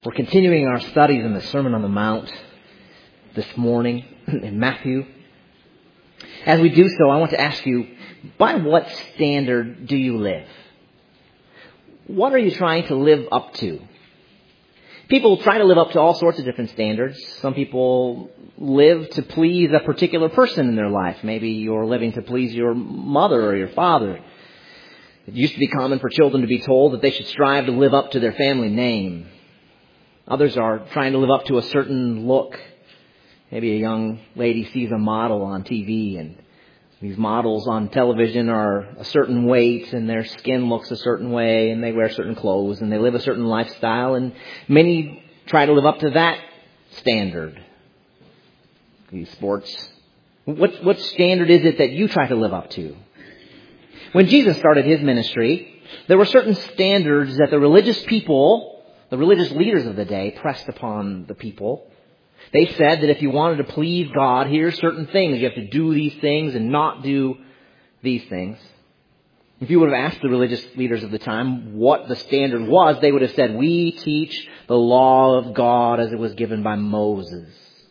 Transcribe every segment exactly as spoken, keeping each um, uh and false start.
We're continuing our studies in the Sermon on the Mount this morning in Matthew. As we do so, I want to ask you, by what standard do you live? What are you trying to live up to? People try to live up to all sorts of different standards. Some people live to please a particular person in their life. Maybe you're living to please your mother or your father. It used to be common for children to be told that they should strive to live up to their family name. Others are trying to live up to a certain look. Maybe a young lady sees a model on T V, and these models on television are a certain weight, and their skin looks a certain way, and they wear certain clothes, and they live a certain lifestyle, and many try to live up to that standard. These sports. What, what standard is it that you try to live up to? When Jesus started his ministry, there were certain standards that the religious people, the religious leaders of the day, pressed upon the people. They said that if you wanted to please God, here's certain things. You have to do these things and not do these things. If you would have asked the religious leaders of the time what the standard was, they would have said, we teach the law of God as it was given by Moses.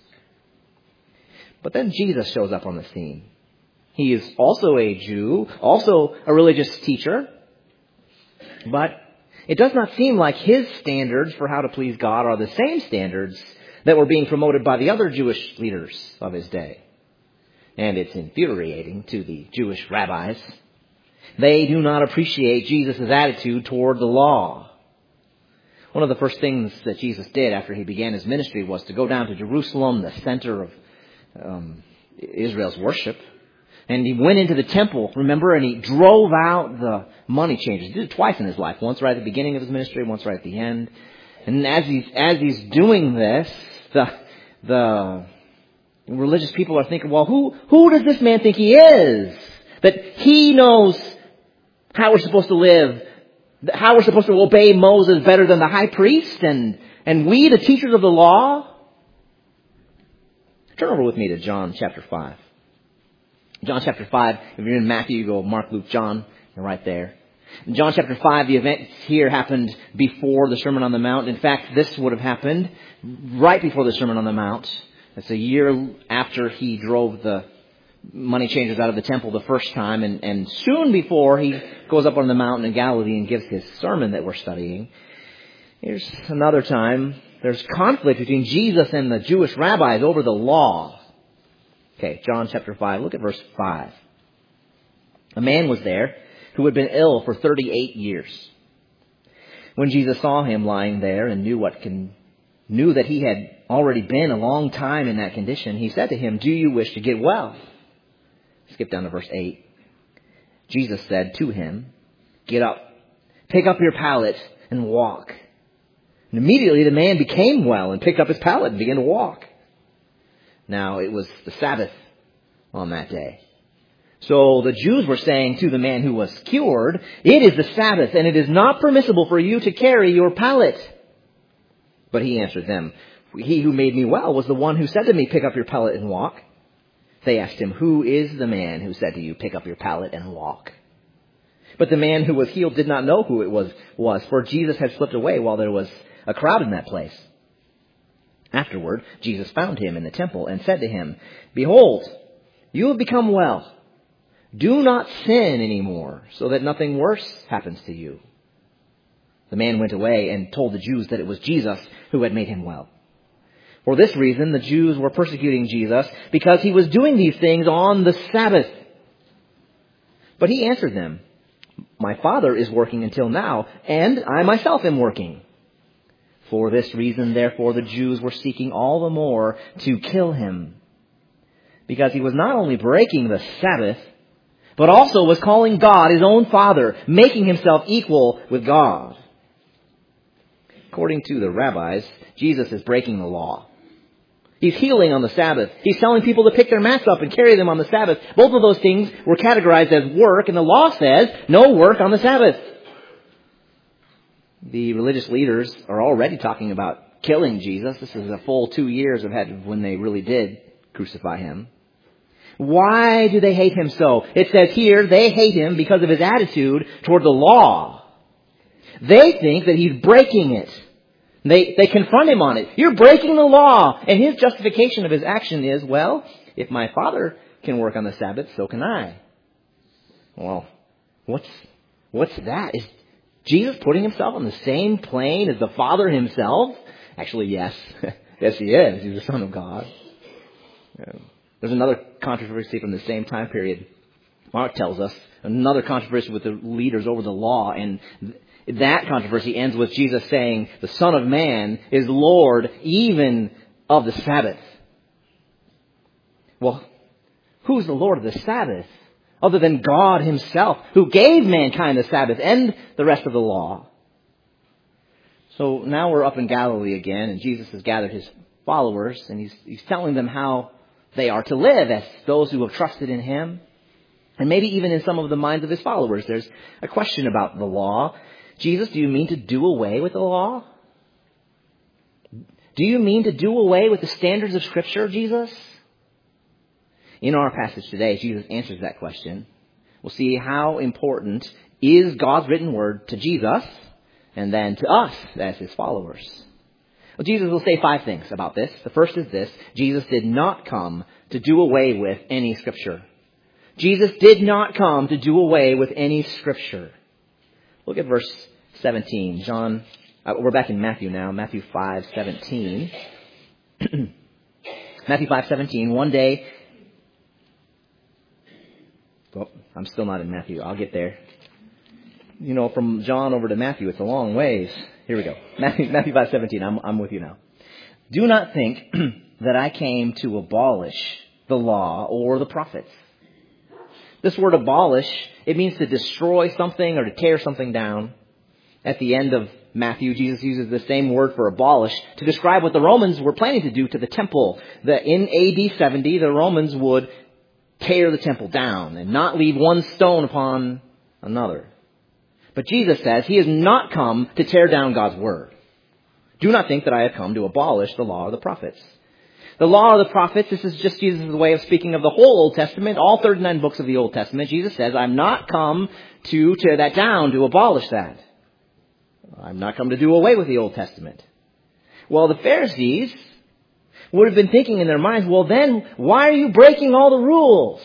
But then Jesus shows up on the scene. He is also a Jew, also a religious teacher, but it does not seem like his standards for how to please God are the same standards that were being promoted by the other Jewish leaders of his day. And it's infuriating to the Jewish rabbis. They do not appreciate Jesus' attitude toward the law. One of the first things that Jesus did after he began his ministry was to go down to Jerusalem, the center of um, Israel's worship. And he went into the temple, remember, and he drove out the money changers. He did it twice in his life. Once right at the beginning of his ministry, once right at the end. And as he's, as he's doing this, the, the religious people are thinking, well, who, who does this man think he is? That he knows how we're supposed to live, how we're supposed to obey Moses better than the high priest, and, and we, the teachers of the law? Turn over with me to John chapter five. John chapter five, if you're in Matthew, you go Mark, Luke, John, you're right there. In John chapter five, the event here happened before the Sermon on the Mount. In fact, this would have happened right before the Sermon on the Mount. It's a year after he drove the money changers out of the temple the first time, and, and soon before he goes up on the mountain in Galilee and gives his sermon that we're studying. Here's another time. There's conflict between Jesus and the Jewish rabbis over the law. Okay, John chapter five, look at verse five. A man was there who had been ill for thirty-eight years. When Jesus saw him lying there and knew what can, knew that he had already been a long time in that condition, he said to him, do you wish to get well? Skip down to verse eight. Jesus said to him, get up, pick up your pallet and walk. And immediately the man became well and picked up his pallet and began to walk. Now, it was the Sabbath on that day. So the Jews were saying to the man who was cured, it is the Sabbath, and it is not permissible for you to carry your pallet. But he answered them, he who made me well was the one who said to me, pick up your pallet and walk. They asked him, who is the man who said to you, pick up your pallet and walk? But the man who was healed did not know who it was, was, for Jesus had slipped away while there was a crowd in that place. Afterward, Jesus found him in the temple and said to him, behold, you have become well. Do not sin anymore, so that nothing worse happens to you. The man went away and told the Jews that it was Jesus who had made him well. For this reason, the Jews were persecuting Jesus because he was doing these things on the Sabbath. But he answered them, my Father is working until now, and I myself am working. For this reason, therefore, the Jews were seeking all the more to kill him, because he was not only breaking the Sabbath, but also was calling God his own Father, making himself equal with God. According to the rabbis, Jesus is breaking the law. He's healing on the Sabbath. He's telling people to pick their mats up and carry them on the Sabbath. Both of those things were categorized as work, and the law says no work on the Sabbath. The religious leaders are already talking about killing Jesus. This is a full two years of when they really did crucify him. Why do they hate him so? It says here they hate him because of his attitude toward the law. They think that he's breaking it. They, they confront him on it. You're breaking the law. And his justification of his action is, well, if my Father can work on the Sabbath, so can I. Well, what's, what's that? Is Jesus putting himself on the same plane as the Father himself? Actually, yes. Yes, he is. He's the Son of God. There's another controversy from the same time period. Mark tells us another controversy with the leaders over the law, and that controversy ends with Jesus saying, the Son of Man is Lord even of the Sabbath. Well, who's the Lord of the Sabbath other than God himself, who gave mankind the Sabbath and the rest of the law? So now we're up in Galilee again, and Jesus has gathered his followers, and he's, he's telling them how they are to live as those who have trusted in him. And maybe even in some of the minds of his followers, there's a question about the law. Jesus, do you mean to do away with the law? Do you mean to do away with the standards of Scripture, Jesus? In our passage today, Jesus answers that question. We'll see how important is God's written word to Jesus and then to us as his followers. Well, Jesus will say five things about this. The first is this: Jesus did not come to do away with any Scripture. Jesus did not come to do away with any Scripture. Look at verse seventeen. John, uh, we're back in Matthew now. Matthew five seventeen. Matthew five seventeen. One day, oh, I'm still not in Matthew. I'll get there. You know, from John over to Matthew, it's a long ways. Here we go. Matthew, Matthew five seventeen. I'm, I'm with you now. Do not think that I came to abolish the law or the prophets. This word abolish, it means to destroy something or to tear something down. At the end of Matthew, Jesus uses the same word for abolish to describe what the Romans were planning to do to the temple. That in A D seventy, the Romans would tear the temple down and not leave one stone upon another. But Jesus says he has not come to tear down God's word. Do not think that I have come to abolish the law of the prophets. The law of the prophets, this is just Jesus' way of speaking of the whole Old Testament, all thirty-nine books of the Old Testament. Jesus says, I'm not come to tear that down, to abolish that. I'm not come to do away with the Old Testament. Well, the Pharisees would have been thinking in their minds, well then, why are you breaking all the rules?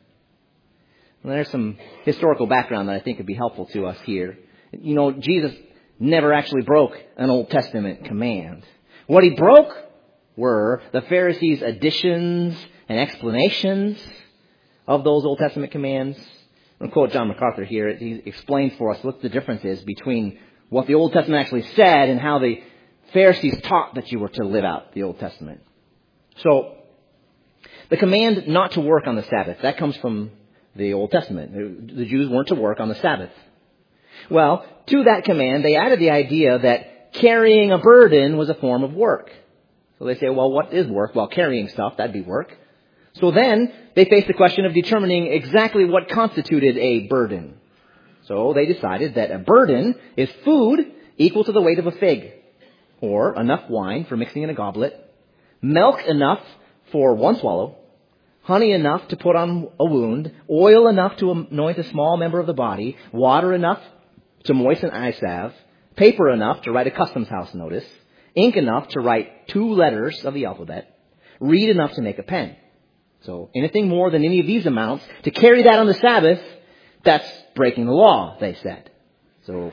And there's some historical background that I think would be helpful to us here. You know, Jesus never actually broke an Old Testament command. What he broke were the Pharisees' additions and explanations of those Old Testament commands. I'm going to quote John MacArthur here. He explains for us what the difference is between what the Old Testament actually said and how the Pharisees taught that you were to live out the Old Testament. So, the command not to work on the Sabbath, that comes from the Old Testament. The Jews weren't to work on the Sabbath. Well, to that command, they added the idea that carrying a burden was a form of work. So they say, well, what is work? Well, carrying stuff, that'd be work. So then they faced the question of determining exactly what constituted a burden. So they decided that a burden is food equal to the weight of a fig, or enough wine for mixing in a goblet, milk enough for one swallow, honey enough to put on a wound, oil enough to anoint a small member of the body, water enough to moisten eye salve, paper enough to write a customs house notice, ink enough to write two letters of the alphabet, reed enough to make a pen. So anything more than any of these amounts, to carry that on the Sabbath, that's breaking the law, they said. So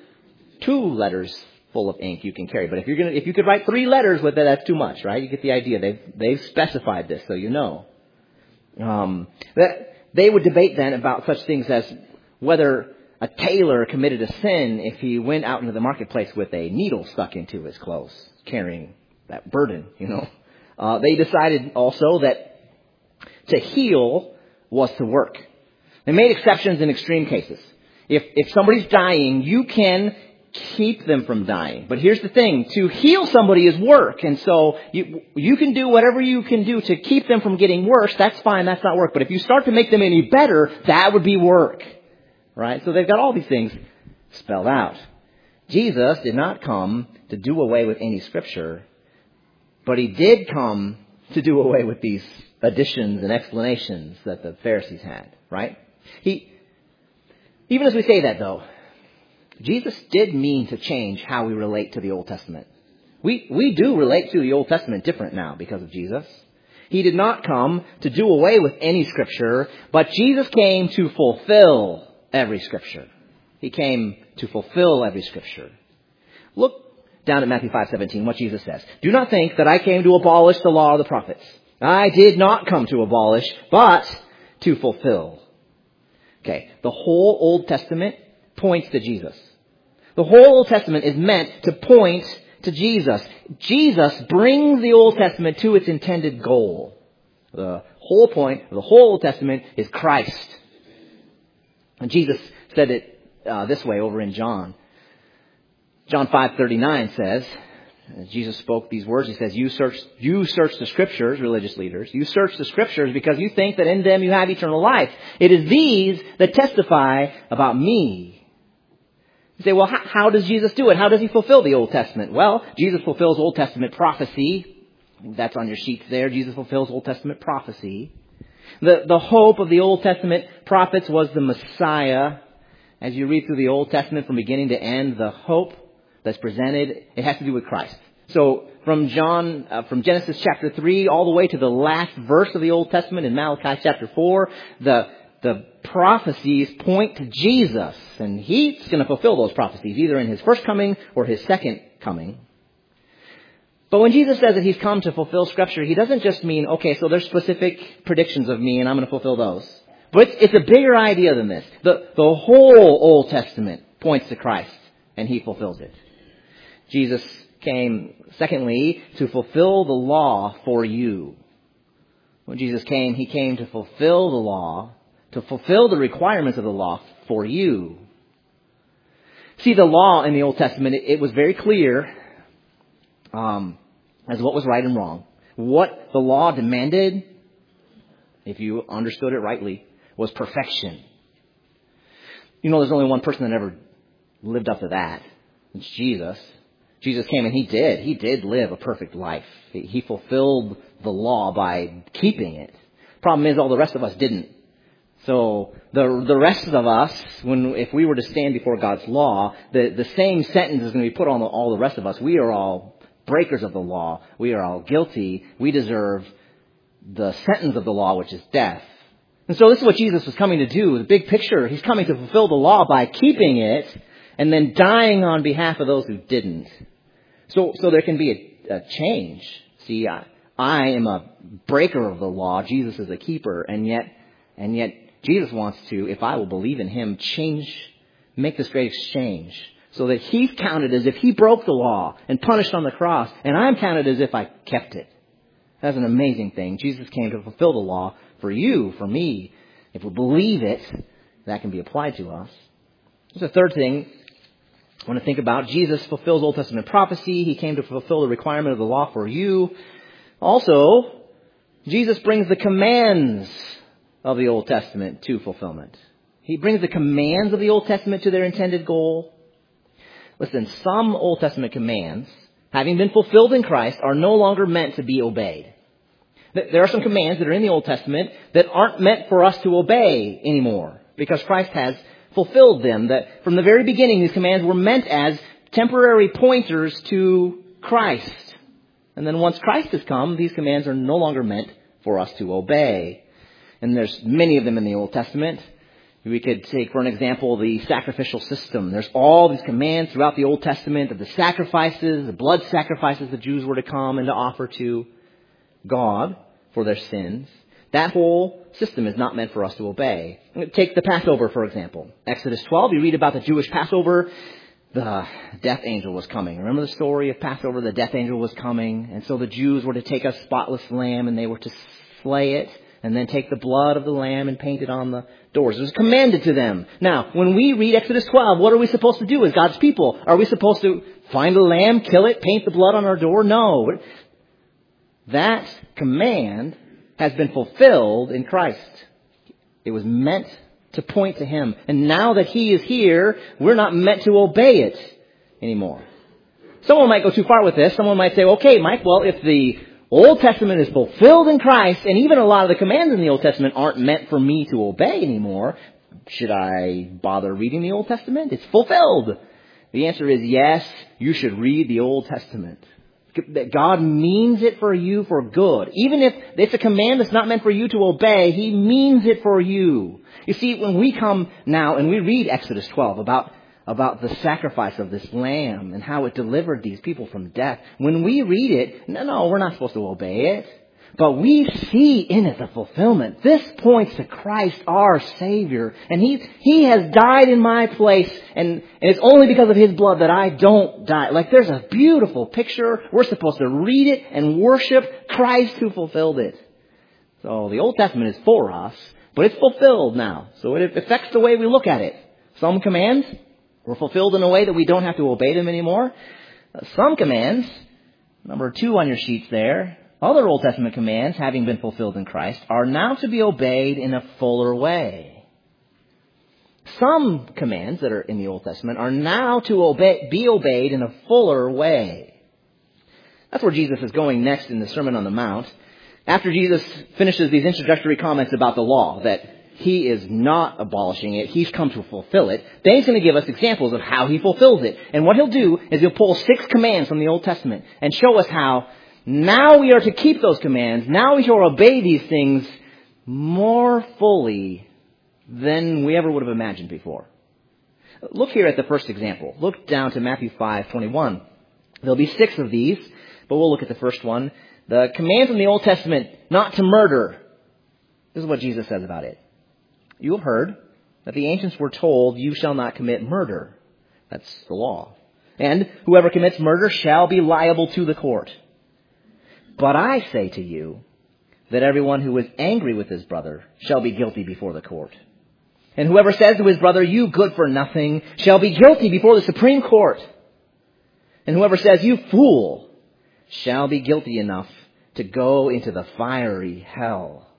two letters full of ink you can carry. But if you're gonna, if you could write three letters with it, that's too much, right? You get the idea. They've, they've specified this, so you know. Um, that, they would debate then about such things as whether a tailor committed a sin if he went out into the marketplace with a needle stuck into his clothes, carrying that burden, you know. Uh, they decided also that to heal was to work. They made exceptions in extreme cases. If if somebody's dying, you can keep them from dying. But here's the thing, to heal somebody is work. And so you you can do whatever you can do to keep them from getting worse. That's fine, that's not work. But if you start to make them any better, that would be work. Right? So they've got all these things spelled out. Jesus did not come to do away with any Scripture, but he did come to do away with these additions and explanations that the Pharisees had. Right? He, even as we say that though, Jesus did mean to change how we relate to the Old Testament. We, we do relate to the Old Testament different now because of Jesus. He did not come to do away with any Scripture, but Jesus came to fulfill every Scripture. He came to fulfill every Scripture. Look down at Matthew five seventeen, what Jesus says. Do not think that I came to abolish the law of the prophets. I did not come to abolish, but to fulfill. Okay, the whole Old Testament points to Jesus. The whole Old Testament is meant to point to Jesus. Jesus brings the Old Testament to its intended goal. The whole point of the whole Old Testament is Christ. And Jesus said it uh, this way over in John. John five thirty-nine says, as Jesus spoke these words, he says, you search, you search the Scriptures, religious leaders. You search the Scriptures because you think that in them you have eternal life. It is these that testify about me. You say, well, how, how does Jesus do it? How does he fulfill the Old Testament? Well, Jesus fulfills Old Testament prophecy. That's on your sheets there. Jesus fulfills Old Testament prophecy. The, the hope of the Old Testament prophets was the Messiah. As you read through the Old Testament from beginning to end, the hope that's presented, it has to do with Christ. So from John, uh, from Genesis chapter three all the way to the last verse of the Old Testament in Malachi chapter four, the the prophecies point to Jesus, and he's going to fulfill those prophecies either in his first coming or his second coming. But when Jesus says that he's come to fulfill Scripture, he doesn't just mean, okay, so there's specific predictions of me and I'm going to fulfill those. But it's, it's a bigger idea than this. The, the whole Old Testament points to Christ, and he fulfills it. Jesus came, secondly, to fulfill the law for you. When Jesus came, he came to fulfill the law, to fulfill the requirements of the law for you. See, the law in the Old Testament, it, it was very clear um, as what was right and wrong. What the law demanded, if you understood it rightly, was perfection. You know, there's only one person that ever lived up to that. It's Jesus. Jesus came and he did. He did live a perfect life. He fulfilled the law by keeping it. Problem is, all the rest of us didn't. So the the rest of us, when if we were to stand before God's law, the, the same sentence is going to be put on the, all the rest of us. We are all breakers of the law. We are all guilty. We deserve the sentence of the law, which is death. And so this is what Jesus was coming to do. The big picture, he's coming to fulfill the law by keeping it and then dying on behalf of those who didn't. So so there can be a, a change. See, I, I am a breaker of the law. Jesus is a keeper. And yet, and yet Jesus wants to, if I will believe in him, change, make this great exchange. So that he's counted as if he broke the law and punished on the cross. And I'm counted as if I kept it. That's an amazing thing. Jesus came to fulfill the law for you, for me. If we believe it, that can be applied to us. There's a third thing I want to think about. Jesus fulfills Old Testament prophecy. He came to fulfill the requirement of the law for you. Also, Jesus brings the commands of the Old Testament to fulfillment. He brings the commands of the Old Testament to their intended goal. Listen, some Old Testament commands, having been fulfilled in Christ, are no longer meant to be obeyed. There are some commands that are in the Old Testament that aren't meant for us to obey anymore because Christ has fulfilled them. That from the very beginning, these commands were meant as temporary pointers to Christ. And then once Christ has come, these commands are no longer meant for us to obey. And there's many of them in the Old Testament. We could take, for an example, the sacrificial system. There's all these commands throughout the Old Testament of the sacrifices, the blood sacrifices the Jews were to come and to offer to God for their sins. That whole system is not meant for us to obey. Take the Passover, for example. Exodus twelve, you read about the Jewish Passover. The death angel was coming. Remember the story of Passover? The death angel was coming. And so the Jews were to take a spotless lamb and they were to slay it and then take the blood of the lamb and paint it on the doors. It was commanded to them. Now, when we read Exodus twelve, what are we supposed to do as God's people? Are we supposed to find a lamb, kill it, paint the blood on our door? No. That command has been fulfilled in Christ. It was meant to point to him. And now that he is here, we're not meant to obey it anymore. Someone might go too far with this. Someone might say, okay, Mike, well, if the Old Testament is fulfilled in Christ, and even a lot of the commands in the Old Testament aren't meant for me to obey anymore, should I bother reading the Old Testament? It's fulfilled. The answer is yes, you should read the Old Testament. that God means it for you for good. Even if it's a command that's not meant for you to obey, He means it for you. You see, when we come now and we read Exodus twelve about, about the sacrifice of this lamb and how it delivered these people from death, when we read it, no, no, we're not supposed to obey it. But we see in it the fulfillment. This points to Christ, our Savior. And He, He has died in my place. And, and it's only because of His blood that I don't die. Like, there's a beautiful picture. We're supposed to read it and worship Christ who fulfilled it. So the Old Testament is for us, but it's fulfilled now. So it affects the way we look at it. Some commands were fulfilled in a way that we don't have to obey them anymore. Some commands, number two on your sheets there, other Old Testament commands, having been fulfilled in Christ, are now to be obeyed in a fuller way. Some commands that are in the Old Testament are now to obey, be obeyed in a fuller way. That's where Jesus is going next in the Sermon on the Mount. After Jesus finishes these introductory comments about the law, that He is not abolishing it, He's come to fulfill it, then He's going to give us examples of how He fulfills it. And what He'll do is He'll pull six commands from the Old Testament and show us how now we are to keep those commands. Now we shall obey these things more fully than we ever would have imagined before. Look here at the first example. Look down to Matthew five twenty-one. There'll be six of these, but we'll look at the first one. The command from the Old Testament not to murder. This is what Jesus says about it. You have heard that the ancients were told, you shall not commit murder. That's the law. And whoever commits murder shall be liable to the court. But I say to you that everyone who is angry with his brother shall be guilty before the court. And whoever says to his brother, you good for nothing, shall be guilty before the Supreme Court. And whoever says, you fool, shall be guilty enough to go into the fiery hell.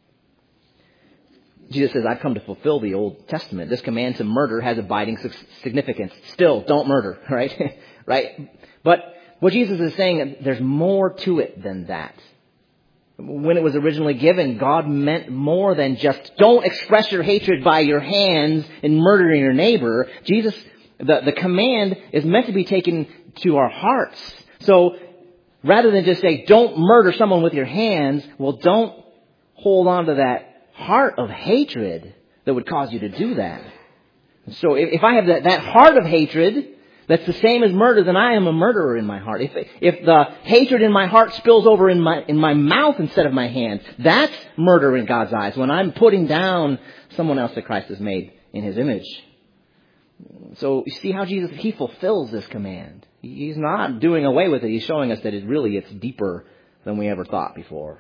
Jesus says, I've come to fulfill the Old Testament. This command to murder has abiding significance. Still, don't murder, right? right? But what Jesus is saying, there's more to it than that. When it was originally given, God meant more than just don't express your hatred by your hands in murdering your neighbor. Jesus, the, the command is meant to be taken to our hearts. So rather than just say, don't murder someone with your hands, well, don't hold on to that heart of hatred that would cause you to do that. So if, if I have that, that heart of hatred that's the same as murder, then I am a murderer in my heart. If if the hatred in my heart spills over in my in my mouth instead of my hand, that's murder in God's eyes, when I'm putting down someone else that Christ has made in His image. So you see how Jesus, He fulfills this command. He's not doing away with it. He's showing us that it really it's deeper than we ever thought before.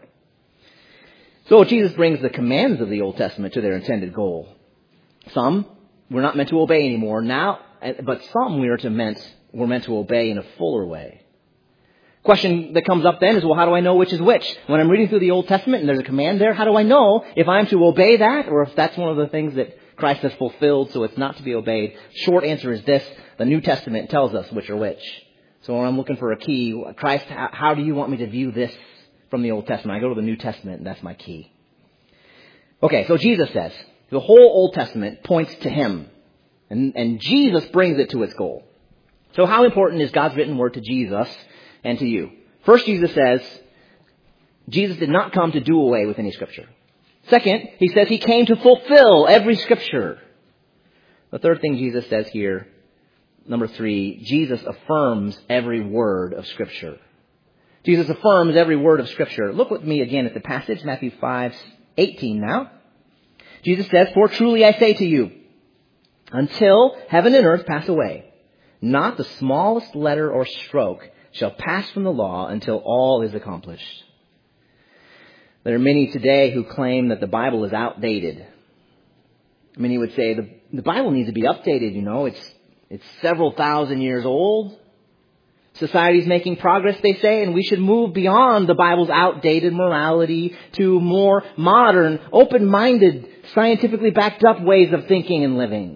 So Jesus brings the commands of the Old Testament to their intended goal. Some we're not meant to obey anymore now. But some we are to meant, we're meant to obey in a fuller way. Question that comes up then is, well, how do I know which is which? When I'm reading through the Old Testament and there's a command there, how do I know if I'm to obey that or if that's one of the things that Christ has fulfilled so it's not to be obeyed? Short answer is this. The New Testament tells us which are which. So when I'm looking for a key, Christ, how do you want me to view this from the Old Testament? I go to the New Testament and that's my key. Okay, so Jesus says, the whole Old Testament points to Him. And, and Jesus brings it to its goal. So how important is God's written word to Jesus and to you? First, Jesus says, Jesus did not come to do away with any scripture. Second, He says He came to fulfill every scripture. The third thing Jesus says here, number three, Jesus affirms every word of scripture. Jesus affirms every word of scripture. Look with me again at the passage, Matthew five eighteen now. Jesus says, for truly I say to you, until heaven and earth pass away, not the smallest letter or stroke shall pass from the law until all is accomplished. There are many today who claim that the Bible is outdated. Many would say the, the Bible needs to be updated, you know. It's, it's several thousand years old. Society's making progress, they say, and we should move beyond the Bible's outdated morality to more modern, open-minded, scientifically backed up ways of thinking and living.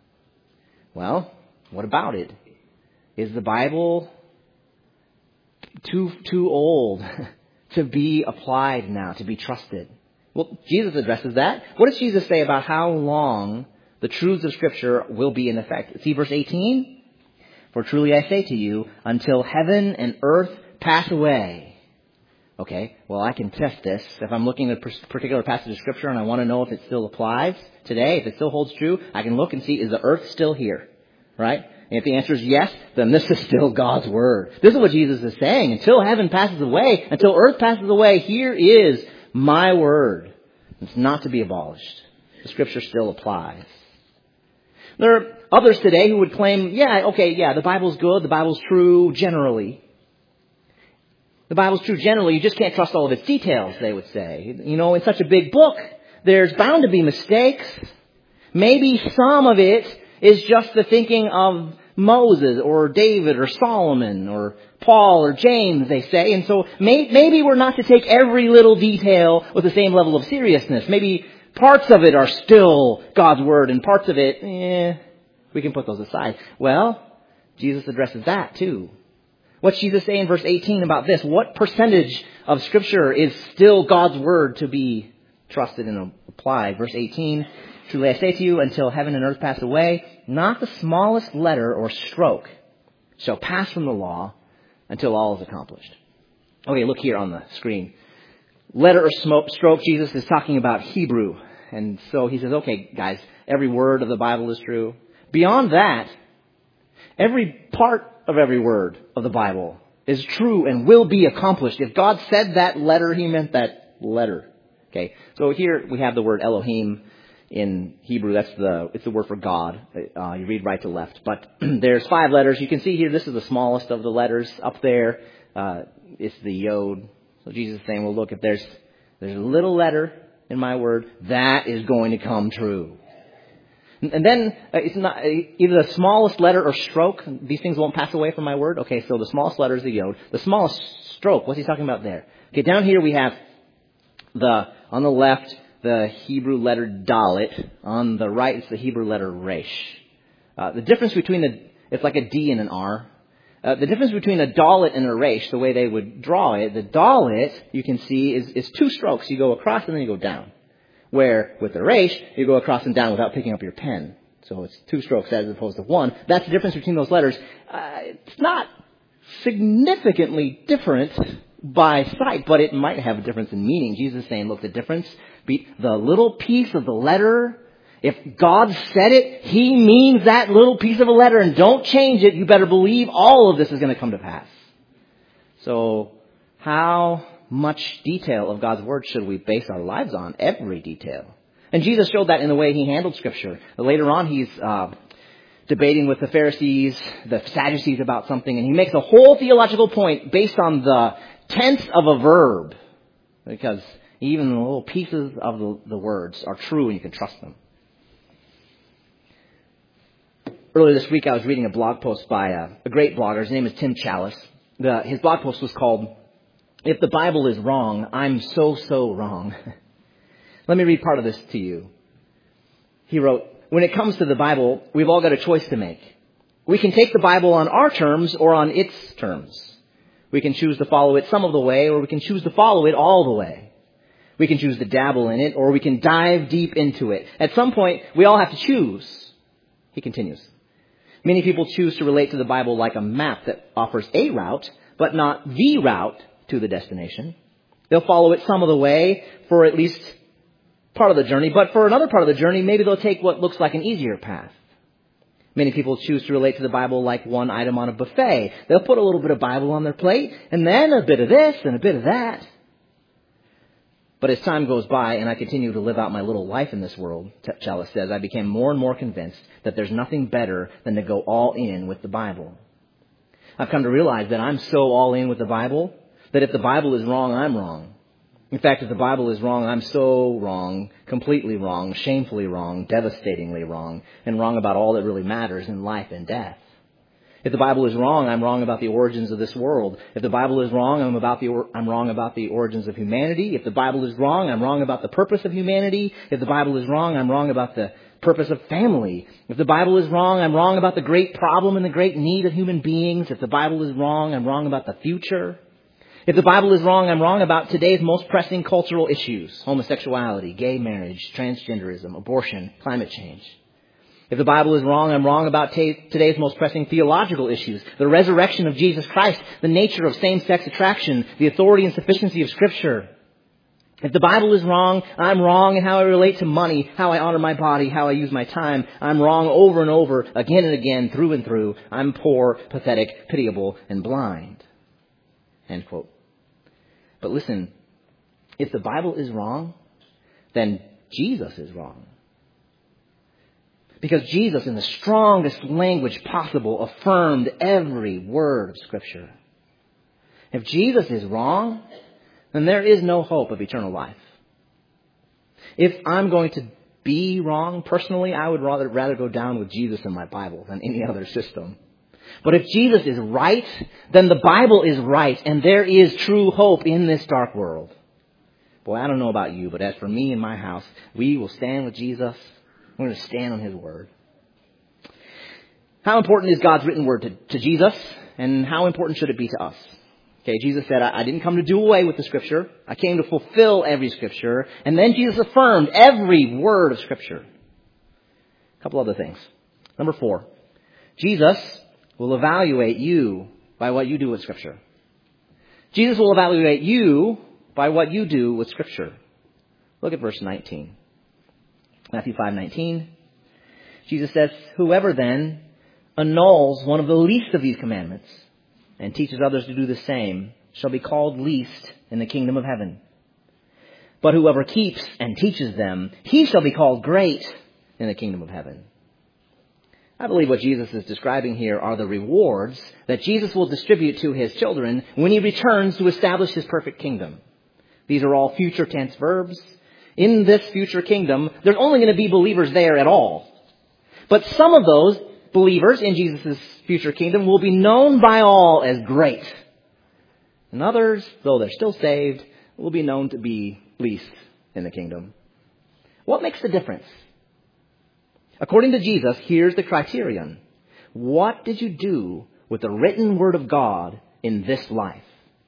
Well, what about it? Is the Bible too too old to be applied now, to be trusted? Well, Jesus addresses that. What does Jesus say about how long the truths of Scripture will be in effect? See verse eighteen? For truly I say to you, until heaven and earth pass away. Okay, well, I can test this. If I'm looking at a particular passage of Scripture and I want to know if it still applies today, if it still holds true, I can look and see, is the earth still here? Right? And if the answer is yes, then this is still God's Word. This is what Jesus is saying. Until heaven passes away, until earth passes away, here is my Word. It's not to be abolished. The Scripture still applies. There are others today who would claim, yeah, okay, yeah, the Bible's good, the Bible's true generally. The Bible's true generally, you just can't trust all of its details, they would say. You know, in such a big book, there's bound to be mistakes. Maybe some of it is just the thinking of Moses or David or Solomon or Paul or James, they say. And so may, maybe we're not to take every little detail with the same level of seriousness. Maybe parts of it are still God's Word and parts of it, eh, we can put those aside. Well, Jesus addresses that too. What's Jesus saying in verse eighteen about this? What percentage of Scripture is still God's Word to be trusted and applied? Verse eighteen, truly I say to you, until heaven and earth pass away, not the smallest letter or stroke shall pass from the law until all is accomplished. Okay, look here on the screen. Letter or smoke, stroke, Jesus is talking about Hebrew. And so he says, okay, guys, every word of the Bible is true. Beyond that, every part of every word of the Bible is true and will be accomplished. If God said that letter, he meant that letter. Okay, so here we have the word Elohim in Hebrew. That's the, it's the word for God. Uh, you read right to left. But there's five letters. You can see here, this is the smallest of the letters. Up there, uh, it's the Yod. So Jesus is saying, well, look, if there's, there's a little letter in my word, that is going to come true. And then uh, it's not uh, either the smallest letter or stroke. These things won't pass away from my word. Okay, so the smallest letter is the Yod. The smallest stroke, what's he talking about there? Okay, down here we have the, on the left, the Hebrew letter Dalet. On the right, it's the Hebrew letter Resh. Uh, the difference between the, it's like a D and an R. Uh, the difference between a Dalet and a Resh, the way they would draw it, the Dalet, you can see, is, is two strokes. You go across and then you go down. Where with the Resh, you go across and down without picking up your pen. So it's two strokes as opposed to one. That's the difference between those letters. Uh, it's not significantly different by sight, but it might have a difference in meaning. Jesus is saying, look, the difference, be the little piece of the letter, if God said it, He means that little piece of a letter, and don't change it. You better believe all of this is going to come to pass. So how much detail of God's Word should we base our lives on? Every detail. And Jesus showed that in the way He handled Scripture. Later on, He's uh, debating with the Pharisees, the Sadducees about something, and He makes a whole theological point based on the tense of a verb. Because even the little pieces of the, the words are true and you can trust them. Earlier this week, I was reading a blog post by a, a great blogger. His name is Tim Challis. The, his blog post was called, "If the Bible is wrong, I'm so, so wrong." Let me read part of this to you. He wrote, "When it comes to the Bible, we've all got a choice to make. We can take the Bible on our terms or on its terms. We can choose to follow it some of the way, or we can choose to follow it all the way. We can choose to dabble in it, or we can dive deep into it. At some point, we all have to choose." He continues, "Many people choose to relate to the Bible like a map that offers a route, but not the route to the destination. They'll follow it some of the way for at least part of the journey, but for another part of the journey, maybe they'll take what looks like an easier path. Many people choose to relate to the Bible like one item on a buffet. They'll put a little bit of Bible on their plate, and then a bit of this and a bit of that. But as time goes by and I continue to live out my little life in this world," Challis says, "I became more and more convinced that there's nothing better than to go all in with the Bible. I've come to realize that I'm so all in with the Bible that if the Bible is wrong, I'm wrong. In fact, if the Bible is wrong, I'm so wrong, completely wrong, shamefully wrong, devastatingly wrong, and wrong about all that really matters in life and death. If the Bible is wrong, I'm wrong about the origins of this world. If the Bible is wrong, I'm about the or- I'm wrong about the origins of humanity. If the Bible is wrong, I'm wrong about the purpose of humanity. If the Bible is wrong, I'm wrong about the purpose of family. If the Bible is wrong, I'm wrong about the great problem and the great need of human beings. If the Bible is wrong, I'm wrong about the future. If the Bible is wrong, I'm wrong about today's most pressing cultural issues: homosexuality, gay marriage, transgenderism, abortion, climate change. If the Bible is wrong, I'm wrong about t- today's most pressing theological issues. The resurrection of Jesus Christ, the nature of same-sex attraction, the authority and sufficiency of Scripture. If the Bible is wrong, I'm wrong in how I relate to money, how I honor my body, how I use my time. I'm wrong over and over, again and again, through and through. I'm poor, pathetic, pitiable, and blind. End quote. But listen, if the Bible is wrong, then Jesus is wrong. Because Jesus, in the strongest language possible, affirmed every word of Scripture. If Jesus is wrong, then there is no hope of eternal life. If I'm going to be wrong personally, I would rather, rather go down with Jesus and my Bible than any other system. But if Jesus is right, then the Bible is right, and there is true hope in this dark world. Boy, I don't know about you, but as for me and my house, we will stand with Jesus. We're going to stand on His Word. How important is God's written Word to, to Jesus, and how important should it be to us? Okay, Jesus said, I, I didn't come to do away with the Scripture. I came to fulfill every Scripture. And then Jesus affirmed every word of Scripture. A couple other things. Number four, Jesus will evaluate you by what you do with Scripture. Jesus will evaluate you by what you do with Scripture. Look at verse nineteen. Matthew five nineteen. Jesus says, whoever then annuls one of the least of these commandments and teaches others to do the same shall be called least in the kingdom of heaven. But whoever keeps and teaches them, he shall be called great in the kingdom of heaven. I believe what Jesus is describing here are the rewards that Jesus will distribute to His children when He returns to establish His perfect kingdom. These are all future tense verbs. In this future kingdom, there's only going to be believers there at all. But some of those believers in Jesus' future kingdom will be known by all as great. And others, though they're still saved, will be known to be least in the kingdom. What makes the difference? According to Jesus, here's the criterion. What did you do with the written Word of God in this life?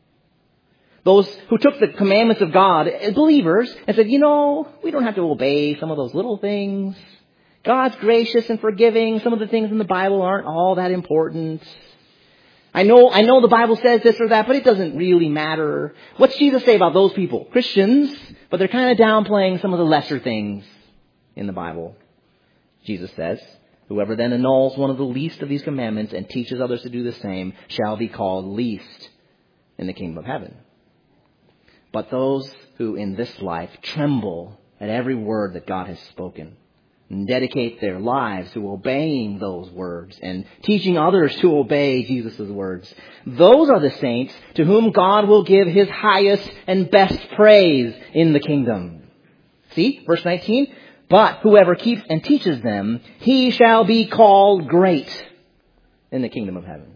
Those who took the commandments of God as believers and said, you know, we don't have to obey some of those little things. God's gracious and forgiving. Some of the things in the Bible aren't all that important. I know, I know the Bible says this or that, but it doesn't really matter. What's Jesus say about those people? Christians, but they're kind of downplaying some of the lesser things in the Bible. Jesus says, whoever then annuls one of the least of these commandments and teaches others to do the same shall be called least in the kingdom of heaven. But those who in this life tremble at every word that God has spoken and dedicate their lives to obeying those words and teaching others to obey Jesus' words, those are the saints to whom God will give His highest and best praise in the kingdom. See, verse nineteen, but whoever keeps and teaches them, he shall be called great in the kingdom of heaven.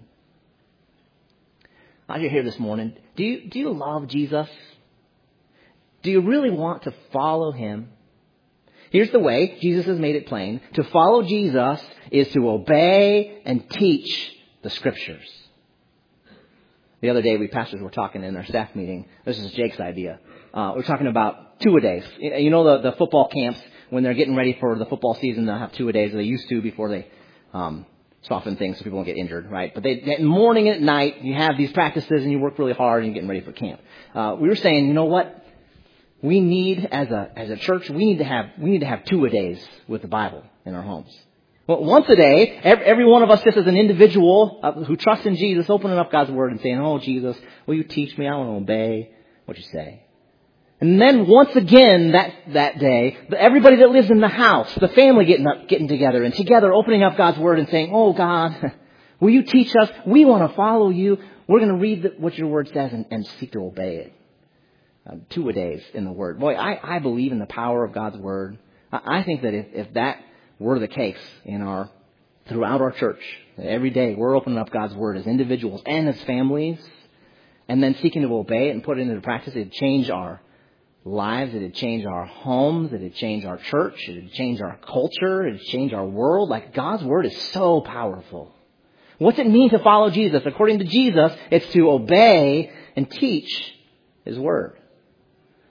As you're here this morning, do you, do you love Jesus? Do you really want to follow Him? Here's the way. Jesus has made it plain. To follow Jesus is to obey and teach the Scriptures. The other day, we pastors were talking in our staff meeting. This is Jake's idea. Uh, we're talking about two-a-days. You know the, the football camps, when they're getting ready for the football season, they'll have two-a-days. They used to before they um, soften things so people won't get injured, right? But they, in the morning and at night, you have these practices and you work really hard and you're getting ready for camp. Uh, we were saying, you know what? We need, as a as a church, we need to have we need to have two-a-days with the Bible in our homes. Well, once a day, every, every one of us, just as an individual uh, who trusts in Jesus, opening up God's Word and saying, "Oh, Jesus, will you teach me? I want to obey what you say." And then once again that that day, everybody that lives in the house, the family getting up, getting together, and together opening up God's Word and saying, "Oh, God, will you teach us? We want to follow you. We're going to read the, what your Word says and, and seek to obey it." Uh, two-a-days in the Word. Boy, I, I believe in the power of God's Word. I, I think that if, if that were the case in our throughout our church, that every day we're opening up God's Word as individuals and as families, and then seeking to obey it and put it into practice, it'd change our lives, it'd change our homes, it'd change our church, it'd change our culture, it'd change our world. Like, God's Word is so powerful. What's it mean to follow Jesus? According to Jesus, it's to obey and teach His Word.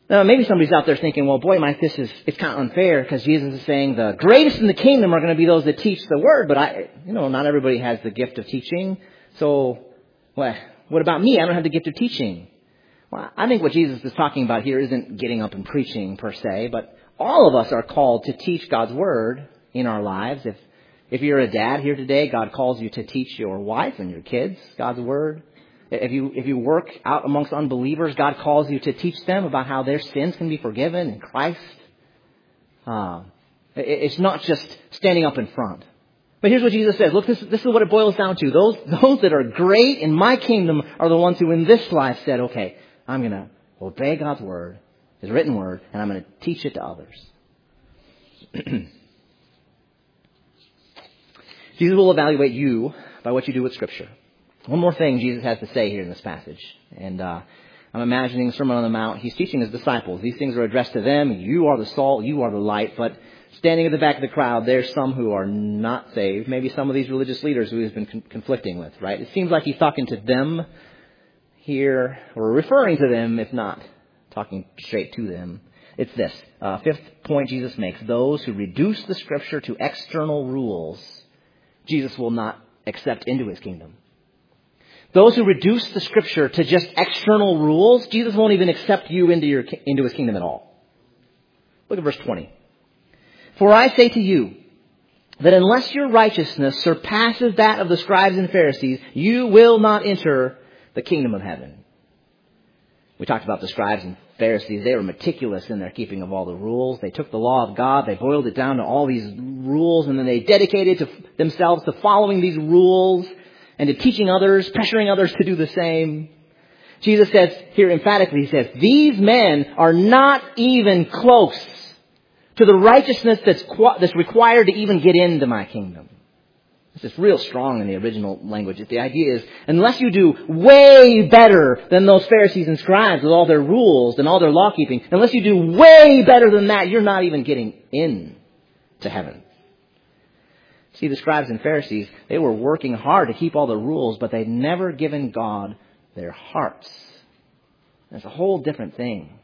Now, maybe somebody's out there thinking, well, boy, Mike, this is, it's kind of unfair because Jesus is saying the greatest in the kingdom are going to be those that teach the word. But I, you know, not everybody has the gift of teaching. So, well, what about me? I don't have the gift of teaching. Well, I think what Jesus is talking about here isn't getting up and preaching per se, but all of us are called to teach God's word in our lives. If, if you're a dad here today, God calls you to teach your wife and your kids God's word. If you if you work out amongst unbelievers, God calls you to teach them about how their sins can be forgiven in Christ. Uh, it's not just standing up in front. But here's what Jesus says. Look, this, this is what it boils down to. Those, those that are great in my kingdom are the ones who in this life said, okay, I'm going to obey God's word, His written word, and I'm going to teach it to others. Jesus will evaluate you by what you do with Scripture. One more thing Jesus has to say here in this passage. And uh, I'm imagining the Sermon on the Mount. He's teaching His disciples. These things are addressed to them. You are the salt. You are the light. But standing at the back of the crowd, there's some who are not saved. Maybe some of these religious leaders who He's been con- conflicting with, right? It seems like He's talking to them here, or referring to them, if not talking straight to them. It's this. Uh, fifth point Jesus makes. Those who reduce the Scripture to external rules, Jesus will not accept into His kingdom. Those who reduce the Scripture to just external rules, Jesus won't even accept you into your into His kingdom at all. Look at verse twenty. For I say to you that unless your righteousness surpasses that of the scribes and Pharisees, you will not enter the kingdom of heaven. We talked about the scribes and Pharisees. They were meticulous in their keeping of all the rules. They took the law of God, they boiled it down to all these rules, and then they dedicated to themselves to following these rules and to teaching others, pressuring others to do the same. Jesus says here emphatically, He says, these men are not even close to the righteousness that's, that's required to even get into my kingdom. This is real strong in the original language. The idea is, unless you do way better than those Pharisees and scribes with all their rules and all their law keeping, unless you do way better than that, you're not even getting in to heaven. See, the scribes and Pharisees, they were working hard to keep all the rules, but they'd never given God their hearts. That's a whole different thing.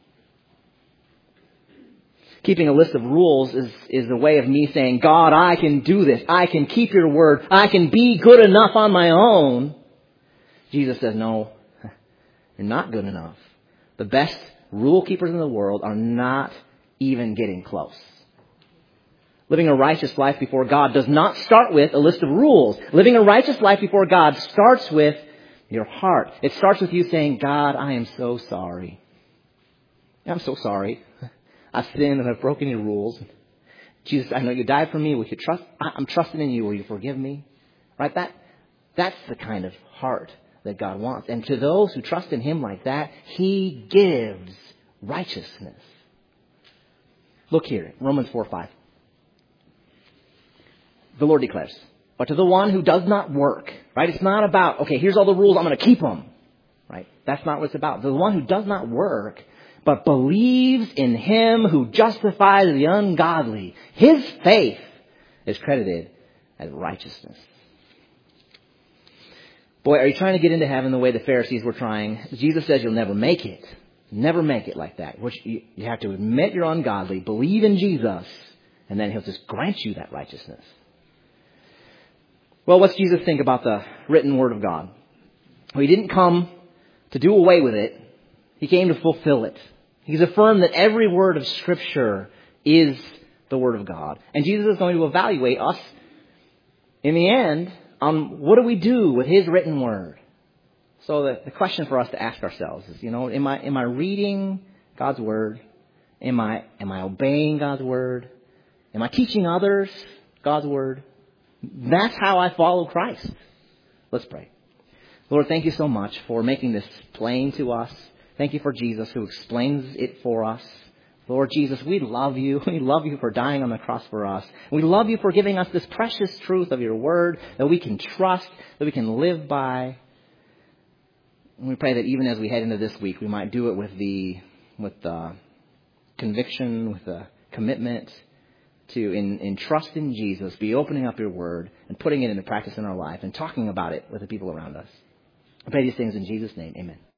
Keeping a list of rules is, is a way of me saying, God, I can do this. I can keep your word. I can be good enough on my own. Jesus says, no, you're not good enough. The best rule keepers in the world are not even getting close. Living a righteous life before God does not start with a list of rules. Living a righteous life before God starts with your heart. It starts with you saying, God, I am so sorry. I'm so sorry. I've sinned and I've broken your rules. Jesus, I know you died for me. Will you trust? I'm trusting in you. Will you forgive me? Right? That, that's the kind of heart that God wants. And to those who trust in Him like that, He gives righteousness. Look here, Romans four five. The Lord declares, but to the one who does not work, right? It's not about, okay, here's all the rules, I'm going to keep them. Right? That's not what it's about. The one who does not work, but believes in Him who justifies the ungodly, his faith is credited as righteousness. Boy, are you trying to get into heaven the way the Pharisees were trying? Jesus says you'll never make it. Never make it like that. Which you, you have to admit you're ungodly, believe in Jesus, and then He'll just grant you that righteousness. Well, what's Jesus think about the written Word of God? Well, He didn't come to do away with it. He came to fulfill it. He's affirmed that every word of Scripture is the Word of God. And Jesus is going to evaluate us in the end on what do we do with His written Word. So the, the question for us to ask ourselves is, you know, am I am I reading God's Word? Am I am I obeying God's Word? Am I teaching others God's Word? That's how I follow Christ. Let's pray. Lord, thank you so much for making this plain to us. Thank you for Jesus who explains it for us. Lord Jesus, we love you. We love you for dying on the cross for us. We love you for giving us this precious truth of your word that we can trust, that we can live by. And we pray that even as we head into this week, we might do it with the with the conviction, with the commitment to in, in trust in Jesus, be opening up your word and putting it into practice in our life and talking about it with the people around us. I pray these things in Jesus' name. Amen.